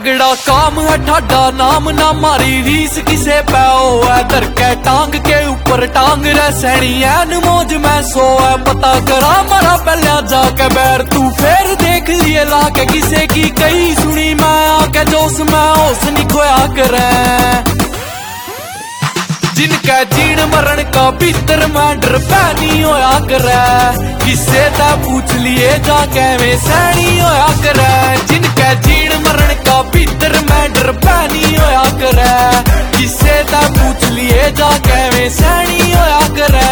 तगड़ा काम है ठाडा नाम ना मारी रीस किसे पैओ है धर के टांग के ऊपर टांग रे सैनी एन मौज में सो है पता करा मारा पहले जाके बैर तू फिर देख लिए लाके किसे की कही सुनी मैं आके जोश में होश नहीं खोया करे जिनका जीण मरण का भीतर में डर पैनी होया करे किसे ता पूछ लिए जाके वे सैनी होया करे जिनका जीण मरण का भीतर में डर पैनी होया करे किसे ता पूछ लिए जाके वे सैनी होया करे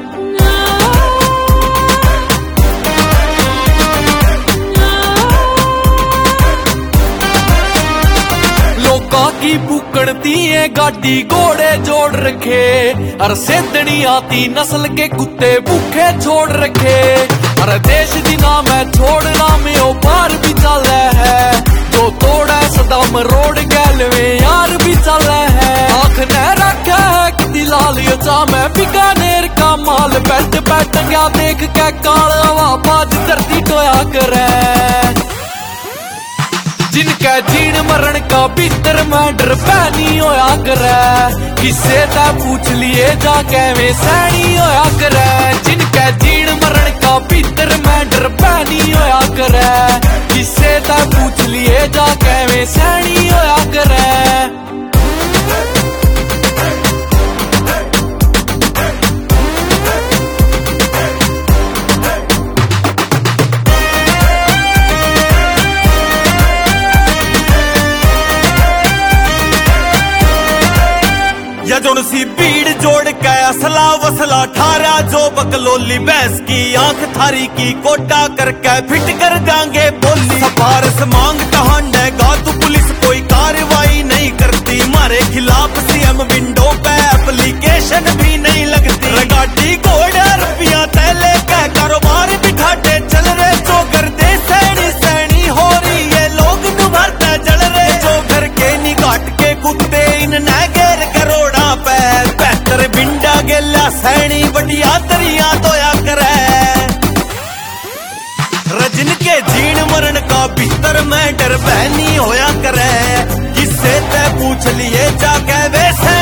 की बुकड़ती है गाड़ी घोड़े जोड़ रखे अर सेदनी आती नस्ल के कुत्ते भूखे छोड़ रखे अरे देश दी नाम है छोड़ना में ओ पार भी चल है जो तोड़ा सदाम रोड गैलवे यार भी चल है आँख न रखा है कि लाल चा मैं बीकानेर का माल बैठ बैठ गया देख के काला बाज धरती टोया करे जिनका जीण मरण का भीतर में डर पैनी होया करे किसे ता पूछ लिए जाके वे सैनी होया करे जिनका जीण मरण का भीतर में डर पैनी होया करे किसे ता पूछ लिए जाके वे सैनी होया करे जोन सी भीड़ जोड़ के असला वसला ठारा जो बकलोली भैंस की आंख थारी की कोटा करके फिट कर देंगे बोली सफारस मांग कहांडेगा तू पुलिस कोई कार्रवाई नहीं करती मारे खिलाफ सीएम विंडो पे एप्लीकेशन भी नहीं लगती गाड़ी घोड़ा रुपया तैले कह कारोबार बिठाते चल रहे जो कर दे सैनी सैनी हो रही है लोग नु भरते जल रहे जो घर के नी घाट के कुत्ते इन नैगेर करोड़ा बेहतर बिंडा गेला सैनी बढ़िया तरिया तोया करे रजन के जीण मरण का भीतर में डर बहनी होया करे किससे ते पूछ लिए जाके वैसे